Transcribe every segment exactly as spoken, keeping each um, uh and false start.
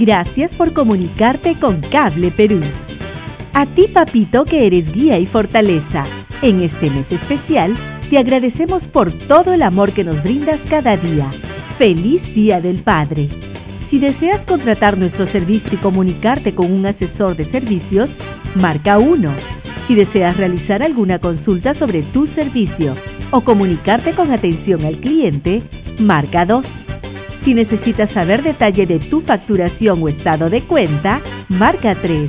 Gracias por comunicarte con Cable Perú. A ti, papito, que eres guía y fortaleza, en este mes especial, te agradecemos por todo el amor que nos brindas cada día. ¡Feliz Día del Padre! Si deseas contratar nuestro servicio y comunicarte con un asesor de servicios, marca uno. Si deseas realizar alguna consulta sobre tu servicio o comunicarte con atención al cliente, marca dos. Si necesitas saber detalle de tu facturación o estado de cuenta, marca tres.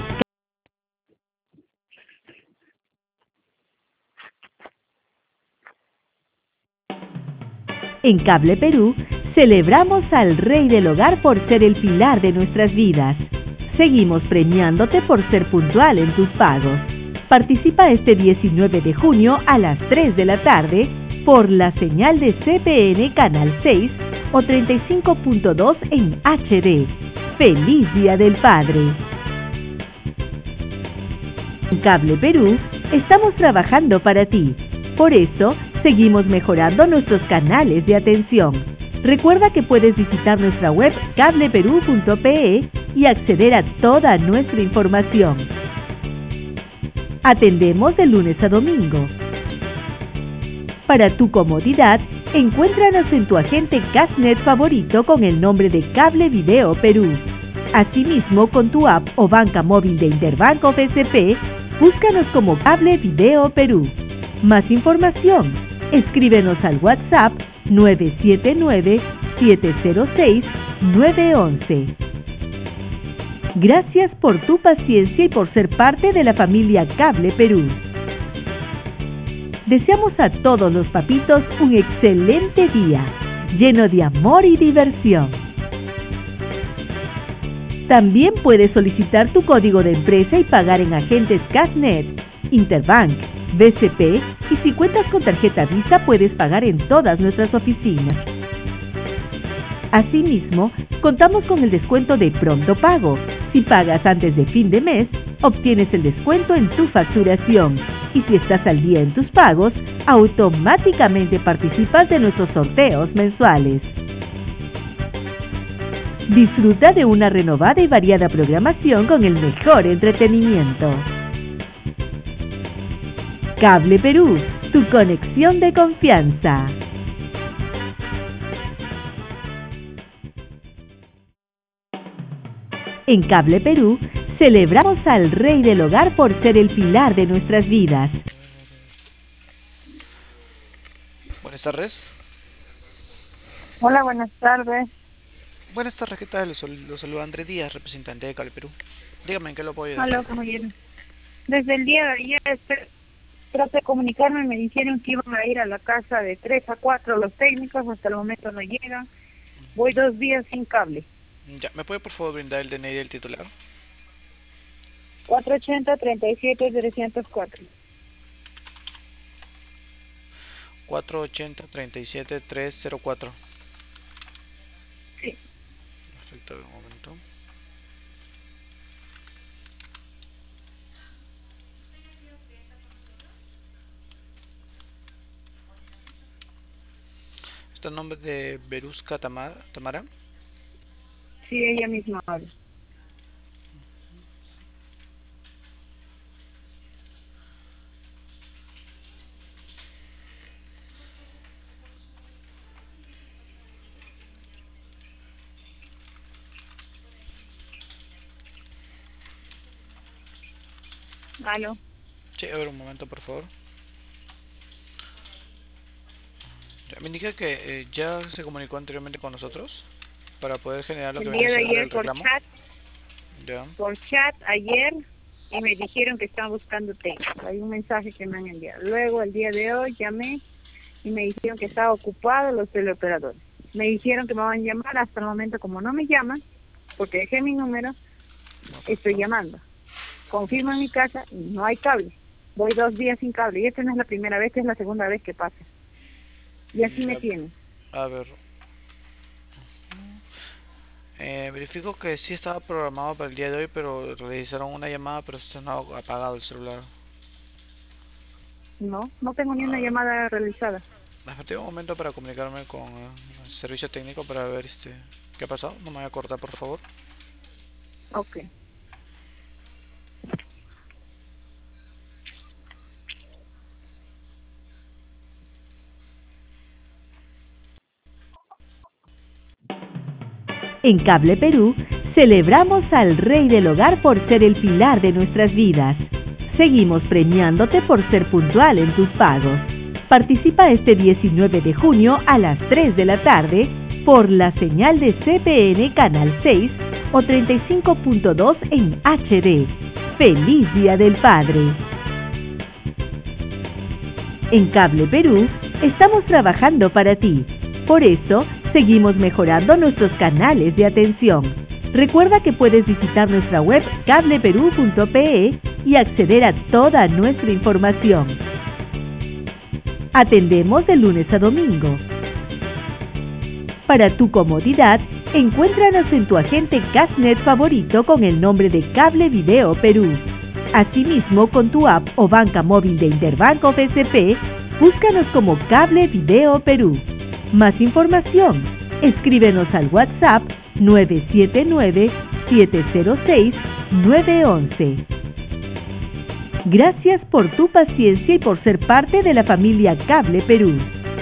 En Cable Perú, celebramos al Rey del Hogar por ser el pilar de nuestras vidas. Seguimos premiándote por ser puntual en tus pagos. Participa este diecinueve de junio a las tres de la tarde por la señal de C P N Canal seis o treinta y cinco punto dos en H D. ¡Feliz Día del Padre! En Cable Perú, estamos trabajando para ti. Por eso, seguimos mejorando nuestros canales de atención. Recuerda que puedes visitar nuestra web cable perú punto pe y acceder a toda nuestra información. Atendemos de lunes a domingo. Para tu comodidad, encuéntranos en tu agente Cashnet favorito con el nombre de Cable Video Perú. Asimismo, con tu app o banca móvil de Interbank o B C P, búscanos como Cable Video Perú. Más información, escríbenos al WhatsApp nueve siete nueve, siete cero seis, nueve once. Gracias por tu paciencia y por ser parte de la familia Cable Perú. Deseamos a todos los papitos un excelente día, lleno de amor y diversión. También puedes solicitar tu código de empresa y pagar en agentes Cashnet, Interbank, B C P y si cuentas con tarjeta Visa puedes pagar en todas nuestras oficinas. Asimismo, contamos con el descuento de Pronto Pago. Si pagas antes de fin de mes, obtienes el descuento en tu facturación. Y si estás al día en tus pagos, automáticamente participas de nuestros sorteos mensuales. Disfruta de una renovada y variada programación con el mejor entretenimiento. Cable Perú, tu conexión de confianza. En Cable Perú, celebramos al Rey del Hogar por ser el pilar de nuestras vidas. Buenas tardes. Hola, buenas tardes. Buenas tardes, ¿qué tal? Los los saluda Andrés Díaz, representante de Cable Perú. Dígame, ¿en qué lo puedo ayudar? Hola, caballero. Desde el día de ayer esper- traté de comunicarme, me dijeron que iban a ir a la casa de tres a cuatro los técnicos, hasta el momento no llegan. Voy dos días sin cable. Ya, ¿me puede por favor brindar el D N I del titular? cuatrocientos ochenta, treinta y siete, trescientos cuatro. cuatrocientos ochenta, treinta y siete, trescientos cuatro. Sí. Perfecto, un momento. ¿Está el nombre de Berusca Tamara? Tamara? Sí, ella misma habla. Aló. Sí, a ver un momento, por favor. Ya, me indica que eh, ya se comunicó anteriormente con nosotros para poder generar lo que El viene día de siendo ayer el por reclamo. chat, Ya. por chat ayer, y me dijeron que estaban buscando técnicos. Hay un mensaje que me han enviado. Luego, el día de hoy, llamé y me dijeron que estaba ocupado los teleoperadores. Me dijeron que me van a llamar, hasta el momento como no me llaman, porque dejé mi número, estoy llamando. Confirmo en mi casa y no hay cable. Voy dos días sin cable y esta no es la primera vez, es la segunda vez que pasa. Y así me Ya, tienen. a ver. Eh, verifico que sí estaba programado para el día de hoy, pero realizaron una llamada, pero está apagado el celular. No, no tengo ni una A ver, llamada realizada. espérate un momento para comunicarme con eh, el servicio técnico para ver este qué ha pasado. No me voy a cortar, por favor. Ok. En Cable Perú, celebramos al Rey del Hogar por ser el pilar de nuestras vidas. Seguimos premiándote por ser puntual en tus pagos. Participa este diecinueve de junio a las tres de la tarde por la señal de C P N Canal seis o treinta y cinco punto dos en H D. ¡Feliz Día del Padre! En Cable Perú, estamos trabajando para ti. Por eso, seguimos mejorando nuestros canales de atención. Recuerda que puedes visitar nuestra web cable perú punto pe y acceder a toda nuestra información. Atendemos de lunes a domingo. Para tu comodidad, encuéntranos en tu agente Cashnet favorito con el nombre de Cable Video Perú. Asimismo, con tu app o banca móvil de Interbank o B C P, búscanos como Cable Video Perú. Más información, escríbenos al WhatsApp nueve siete nueve, siete cero seis, nueve once. Gracias por tu paciencia y por ser parte de la familia Cable Perú.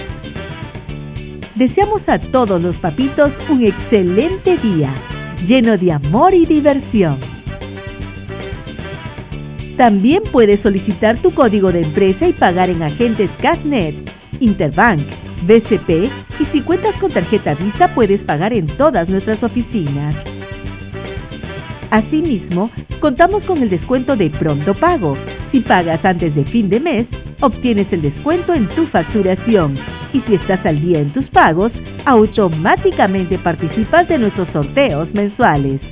Deseamos a todos los papitos un excelente día, lleno de amor y diversión. También puedes solicitar tu código de empresa y pagar en agentes Cashnet, Interbank, B C P y si cuentas con tarjeta Visa puedes pagar en todas nuestras oficinas. Asimismo, contamos con el descuento de Pronto Pago. Si pagas antes de fin de mes, obtienes el descuento en tu facturación. Y si estás al día en tus pagos, automáticamente participas de nuestros sorteos mensuales.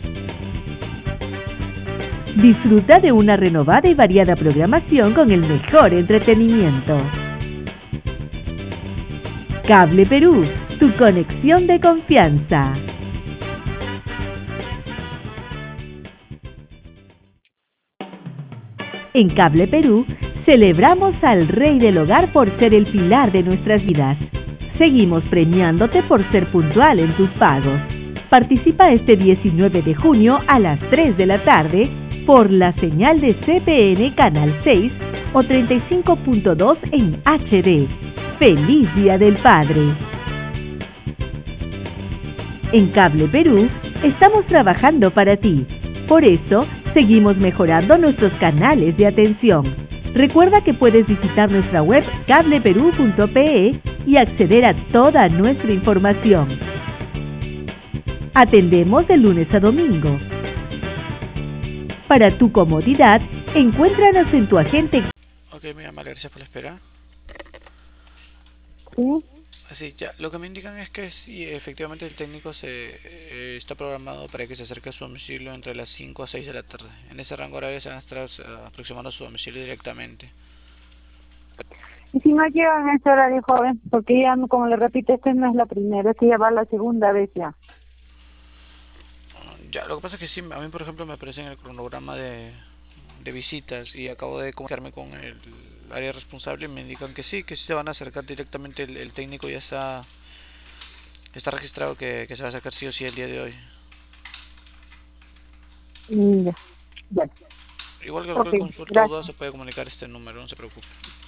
Disfruta de una renovada y variada programación con el mejor entretenimiento. Cable Perú, tu conexión de confianza. En Cable Perú, celebramos al Rey del Hogar por ser el pilar de nuestras vidas. Seguimos premiándote por ser puntual en tus pagos. Participa este diecinueve de junio a las tres de la tarde por la señal de C P N Canal seis o treinta y cinco punto dos en H D. ¡Feliz Día del Padre! En Cable Perú, estamos trabajando para ti. Por eso, seguimos mejorando nuestros canales de atención. Recuerda que puedes visitar nuestra web cable perú punto pe y acceder a toda nuestra información. Atendemos de lunes a domingo. Para tu comodidad, encuéntranos en tu agente. Ok, muy amable, gracias por la espera. ¿Sí? Así, ya, lo que me indican es que sí, efectivamente el técnico se eh, está programado para que se acerque a su domicilio entre las cinco a seis de la tarde. En ese rango horario se van a estar uh, aproximando a su domicilio directamente. Y si no llegan a ese horario, joven, porque ya, como le repito, esta no es la primera, esta ya va la segunda vez ya. Uh, ya, lo que pasa es que sí, a mí por ejemplo me aparece en el cronograma de, de visitas y acabo de comunicarme con el área responsable y me indican que sí, que sí se van a acercar directamente, el, el técnico ya está está registrado que, que se va a acercar sí o sí el día de hoy. Y ya, ya. Igual que Ok, cualquier consulta o duda gracias. se puede comunicar este número, no se preocupe.